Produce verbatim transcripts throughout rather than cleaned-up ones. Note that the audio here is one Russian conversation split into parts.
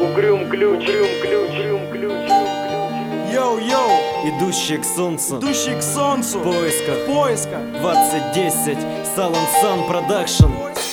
Угрюм ключ, угрюм ключ, угрюм ключ. Йоу-йоу, Идущие к солнцу, идущий к солнцу, в поисках в поисках, двадцать десять, Салон Сан Продакшн.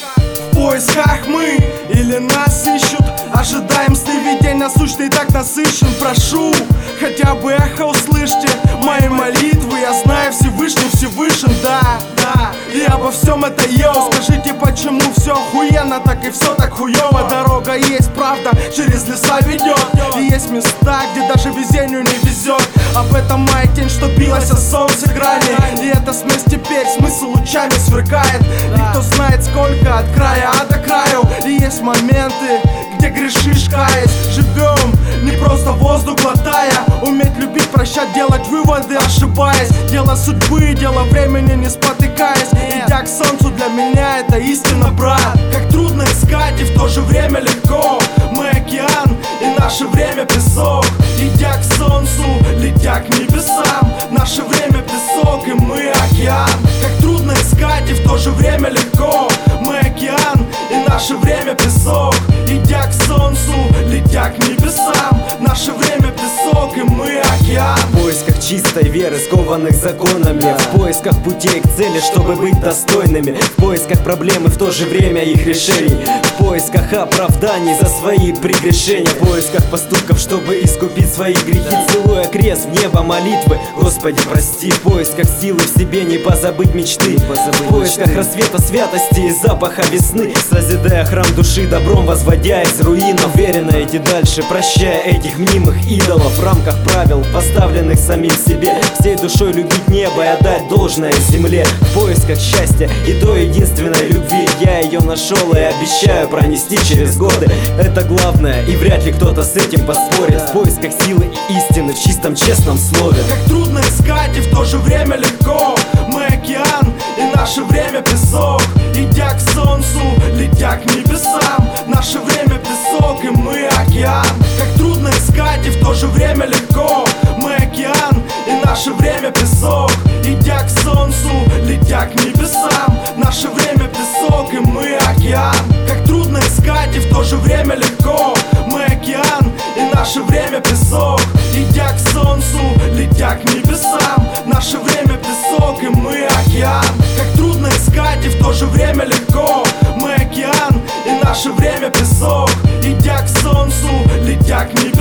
в поисках мы или нас ищут. Ожидаем сновидений насущный, так насыщен. Прошу, хотя бы эхо услышьте мои молитвы. Я знаю, Всевышний Всевышен, да, да. И обо всем это йоу. Скажите, почему все охуенно, так и все так хуёво. Дорога есть, правда, через леса ведет. И есть места, где даже везению не везет. Об этом моя тень, что билась о солнце грани. И эта смесь теперь смысл лучами сверкает. И кто знает сколько от края, а до краю. И есть моменты, где грешишь, каясь. Живем, не просто воздух глотая. Уметь любить, прощать, делать выводы, ошибаясь. Дело судьбы, дело времени, не спотыкаясь. Идя к солнцу, для меня это истина, брат. Как трудно искать и в то же время легко. Мы океан и наше время песок. Идя к солнцу, летя к небесам. Наше время песок и мы океан. Как трудно искать и в то же время легко. Мы океан и наше время песок. Идя к солнцу, летя к небесам. Наше время песок и мы океан. В поисках чистой веры, скованных законами. В поисках путей к цели, чтобы быть достойными. В поисках проблем и в то же время их решений. В поисках оправданий за свои прегрешения. В поисках поступков, чтобы искупить свои грехи. Целуя крест в небо молитвы, Господи, прости. В поисках силы в себе не позабыть мечты. В поисках рассвета святости и запаха весны. Созидая храм души добром, возводя из руин. Уверенно идти дальше, прощая этих мнимых идолов. В рамках правил, поставленных самим себе. Всей душой любить небо и отдать должное земле. В поисках счастья и той единственной любви. Я ее нашел и обещаю пронести через годы. Это главное, и вряд ли кто-то с этим поспорит. В поисках силы и истины в чистом честном слове. Как трудно искать и в то же время легко. Мы океан и наше время песок. Идя к солнцу, летя к небесам. Наше время песок и мы океан. Как трудно искать и в то же время легко. Мы океан и наше время песок. Идя к солнцу, летя к небесам. Наше время песок и мы океан. Как трудно искать и в то же время легко. Мы океан и наше время песок. Идя к солнцу, летя к небесам. Наше время песок и мы океан. Как трудно искать и в то же время легко. Мы океан и наше время песок. Идя к солнцу, летя к небесам.